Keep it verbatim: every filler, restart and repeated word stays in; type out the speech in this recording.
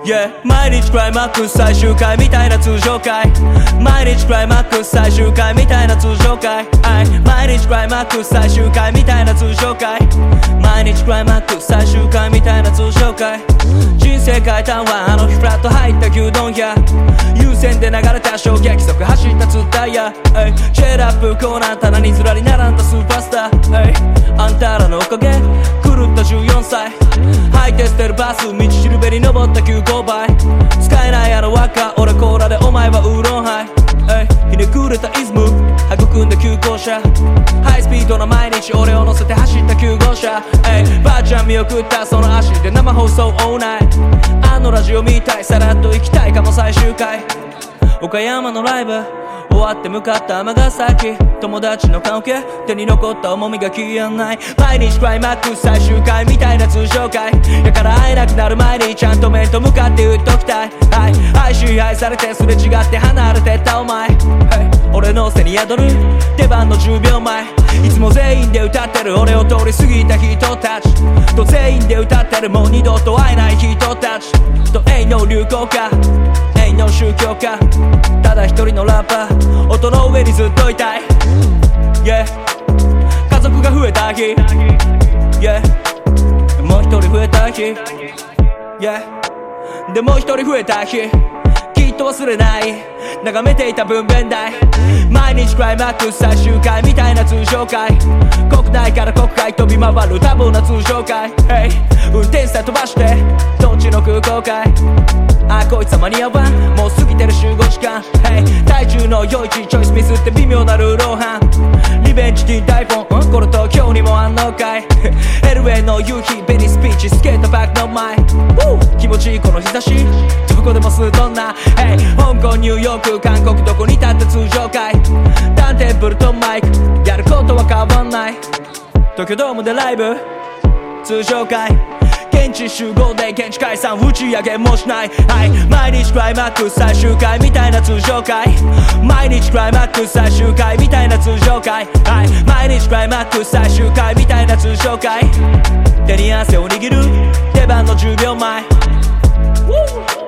Yeah 毎日クライマックス最終回みたいな通常回毎日クライマックス最終回みたいな通常回毎日クライマックス最終回みたいな通常回毎日クライマックス最終回みたいな通常回人生変えたんはあの日フラッと入った牛丼屋優先で流れた衝撃速走ったツッタイヤチェーラップコーナー棚にずらり並んだスーパースターあんたらのおかげ狂ったじゅうよんさい履いて捨てるバス道しるべに登った急勾配使えないあの輪っか俺コーラでお前はウーロンハイひねくれたイズム育んだ急行車ハイスピードな毎日俺を乗せて走ったきゅう号車ばあちゃん見送ったその足で生放送オーナイあのラジオ見たいさらっと行きたいかも最終回岡山のライブ終わって向かった尼崎友達の関係手に残った重みが消えない毎日クライマックス最終回みたいな通常回だから会えなくなる前にちゃんと面と向かって言っときたい、はい、愛支配されてすれ違って離れてったお前、はい、俺の背に宿る出番のじゅうびょうまえいつも全員で歌ってる俺を通り過ぎた人たちと全員で歌ってるもう二度と会えない人たちとain't no流行歌ain't no宗教家ただ一人のラッパー音の上にずっといたい、yeah、家族が増えた日、yeah、もう一人増えた日、yeah、でもう一人増えた日きっと忘れない眺めていた分娩台毎日クライマックス最終回みたいな通常回国内から国外飛び回る多忙な通常回、hey、運転手さん飛ばしてどっちの空港かいあこいつは間に合わんもう過ぎてる集合時間、hey、体重の良いチョイスミスって微妙なルール違反リベンジに台本、うん、これ東京にもあんのかいエルエー の夕日ベリースピーチスケートバックの前気持ちいいこの日差しどこでも吸うとんな、hey、香港ニューヨーク韓国どこに立って通常回ターンテーブルとマイクやることは変わんない東京ドームでライブ通常回現地集合で現地解散打ち上げもしない、はい、毎日クライマックス最終回みたいな通常回毎日クライマックス最終回みたいな通常回、はい、毎日クライマックス最終回みたいな通常回手に汗を握る出番のじゅうびょうまえ